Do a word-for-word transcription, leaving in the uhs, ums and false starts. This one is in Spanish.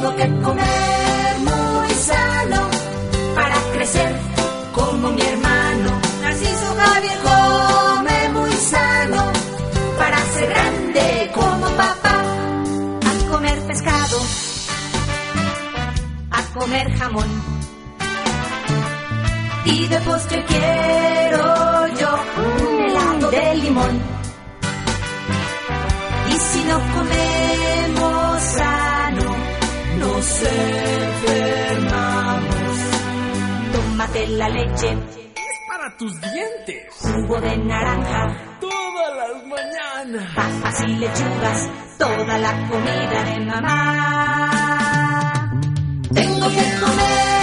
Tengo que comer muy sano para crecer como mi hermano. Narciso Javier come muy sano para ser grande como papá. A comer pescado, a comer jamón, y de postre quiero yo un helado de limón. Y si no comemos sano, nos enfermamos. Tómate la leche, es para tus dientes. Jugo de naranja, todas las mañanas. Papas y lechugas, toda la comida de mamá. Tengo que comer